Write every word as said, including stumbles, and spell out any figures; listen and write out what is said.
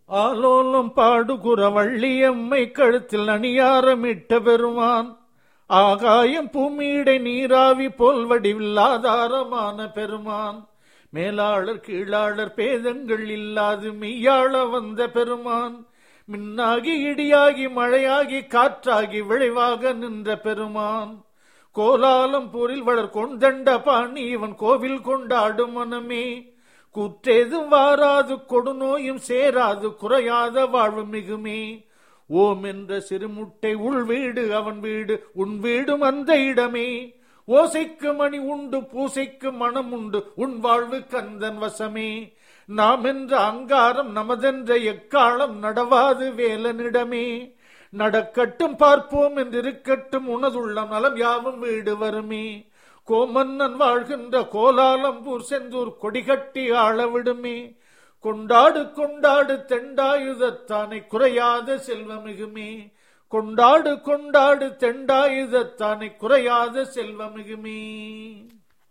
ஆலோலம் பாடுகுற வள்ளியம்மை கழுத்தில் அணியாரமிட்ட பெருமான், ஆகாயம் பூமியிடை நீராவி போல் வடிவில்லாதாரமான பெருமான், மேலாளர் கீழாளர் பேதங்கள் இல்லாது மெய்யாள வந்த பெருமான், மின்னாகி இடியாகி மழையாகி காற்றாகி விளைவாக நின்ற பெருமான், கோலாலம் போரில் வளர் கொண்டண்ட பாணி இவன் கோவில் கொண்டாடும் மனமே, கூற்றேதும் வாராது கொடுநோயும் சேராது குறையாத வாழ்வு மிகுமே, ஓம் என்ற சிறுமுட்டை உள் வீடு அவன் வீடு உன் வீடும் அந்த இடமே, ஓசைக்கு மணி உண்டு பூசைக்கு மனம் உண்டு உன் வாழ்வு கந்தன் வசமே, நாம் என்ற அங்காரம் நமதென்ற எக்காலம் நடவாது வேலனிடமே, நடக்கட்டும் பார்ப்போம் என்றிருக்கட்டும் உனதுள்ளம் நலம் யாவும் வீடு வருமே, கோமன்னன் வாழ்கின்ற கோலாலம்பூர் செந்தூர் கொடிகட்டி ஆளவிடுமே, கொண்டாடு கொண்டாடு தெண்டாயுதத்தானை குறையாத செல்வமிகுமே, கொண்டாடு கொண்டாடு தெண்டாயுதத்தானை குறையாத செல்வமிகுமே.